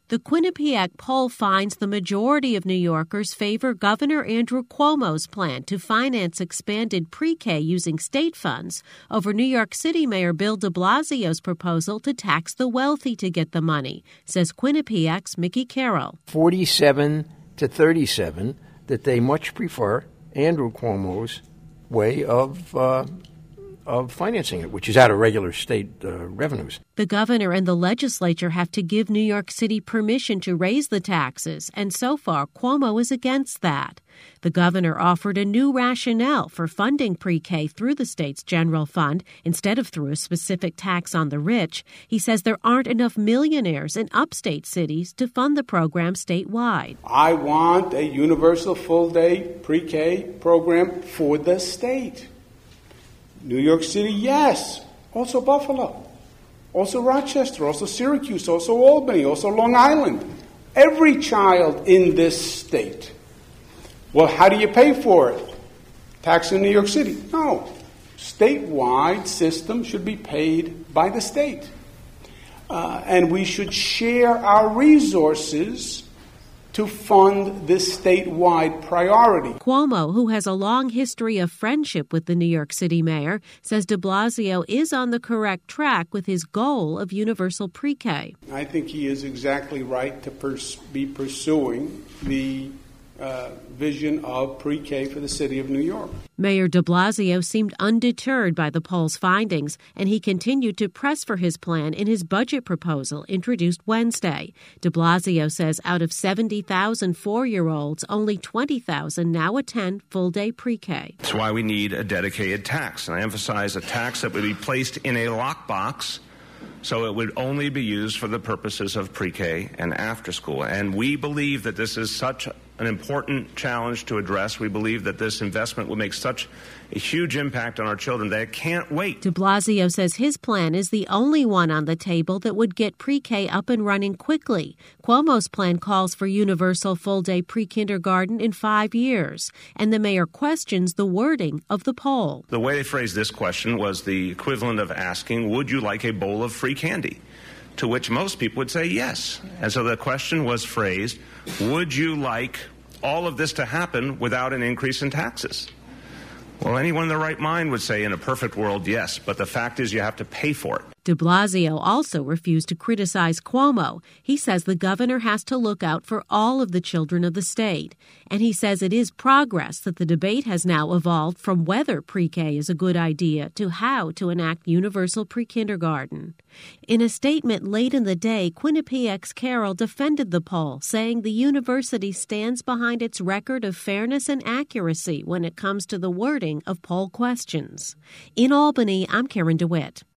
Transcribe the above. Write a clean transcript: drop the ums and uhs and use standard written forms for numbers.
The Quinnipiac poll finds the majority of New Yorkers favor Governor Andrew Cuomo's plan to finance expanded pre-K using state funds over New York City Mayor Bill de Blasio's proposal to tax the wealthy to get the money, says Quinnipiac's Mickey Carroll. 47 to 37 that they much prefer Andrew Cuomo's way of financing it, which is out of regular state revenues. The governor and the legislature have to give New York City permission to raise the taxes, and so far Cuomo is against that. The governor offered a new rationale for funding pre-K through the state's general fund instead of through a specific tax on the rich. He says there aren't enough millionaires in upstate cities to fund the program statewide. I want a universal full-day pre-K program for the state. New York City, yes. Also Buffalo. Also Rochester. Also Syracuse. Also Albany. Also Long Island. Every child in this state. Well, how do you pay for it? Tax in New York City? No. Statewide system should be paid by the state. And we should share our resources to fund this statewide priority. Cuomo, who has a long history of friendship with the New York City mayor, says de Blasio is on the correct track with his goal of universal pre-K. I think he is exactly right to be pursuing the vision of pre-K for the city of New York. Mayor de Blasio seemed undeterred by the poll's findings, and he continued to press for his plan in his budget proposal introduced Wednesday. De Blasio says out of 70,000 4-year-olds, only 20,000 now attend full-day pre-K. That's why we need a dedicated tax, and I emphasize a tax that would be placed in a lockbox so it would only be used for the purposes of pre-K and after school. And we believe that this is such an important challenge to address. We believe that this investment will make such a huge impact on our children that it can't wait. De Blasio says his plan is the only one on the table that would get pre-K up and running quickly. Cuomo's plan calls for universal full-day pre-kindergarten in 5 years, and the mayor questions the wording of the poll. The way they phrased this question was the equivalent of asking, would you like a bowl of free candy? To which most people would say yes. And so the question was phrased, would you like all of this to happen without an increase in taxes? Well, anyone in their right mind would say in a perfect world, yes, but the fact is you have to pay for it. De Blasio also refused to criticize Cuomo. He says the governor has to look out for all of the children of the state. And he says it is progress that the debate has now evolved from whether pre-K is a good idea to how to enact universal pre-kindergarten. In a statement late in the day, Quinnipiac's Carroll defended the poll, saying the university stands behind its record of fairness and accuracy when it comes to the wording of poll questions. In Albany, I'm Karen DeWitt.